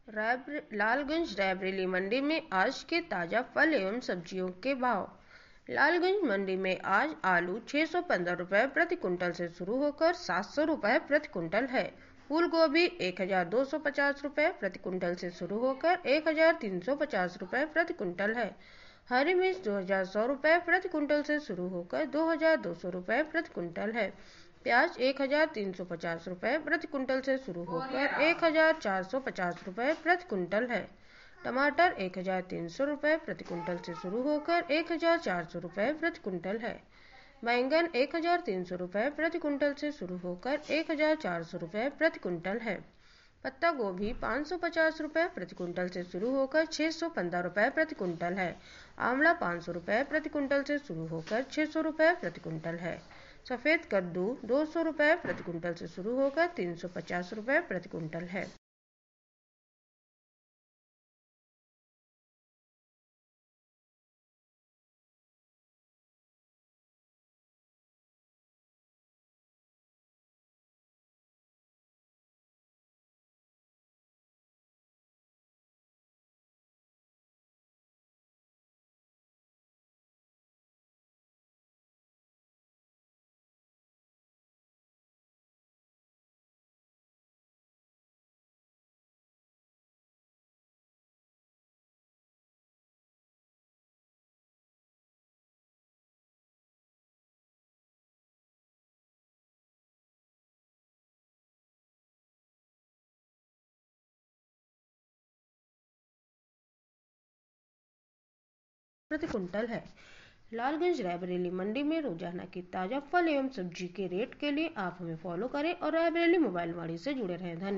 लालगंज रायबरेली मंडी में आज के ताजा फल एवं सब्जियों के भाव। लालगंज मंडी में आज आलू 615 रुपए प्रति कुंटल से शुरू होकर 700 रुपए प्रति कुंटल है। फूल गोभी 1250 रुपए प्रति कुंटल से शुरू होकर 1350 रुपए प्रति कुंटल है। हरी मिर्च 2100 रुपए प्रति कुंटल से शुरू होकर 2200 रुपए प्रति कुंटल है। प्याज 1350 रुपए प्रति कुंटल से शुरू होकर 1450 रुपए प्रति कुंटल है। टमाटर 1300 रुपए प्रति कुंटल से शुरू होकर 1400 रुपए प्रति कुंटल है। बैंगन 1300 रुपए प्रति कुंटल से शुरू होकर 1400 रुपए प्रति कुंटल है। पत्ता गोभी 550 रुपए प्रति कुंटल से शुरू होकर 615 रुपए प्रति कुंटल है। आंवला 500 रुपए प्रति कुंटल से शुरू होकर 600 रुपए प्रति कुंटल है। सफेद कद्दू 200 रुपए प्रति कुंटल से शुरू होकर 350 रुपए प्रति कुंटल है। प्रति कुंटल है। लालगंज रायबरेली मंडी में रोजाना की ताजा फल एवं सब्जी के रेट के लिए आप हमें फॉलो करें और रायबरेली मोबाइल वाणी से जुड़े रहें। धन्यवाद।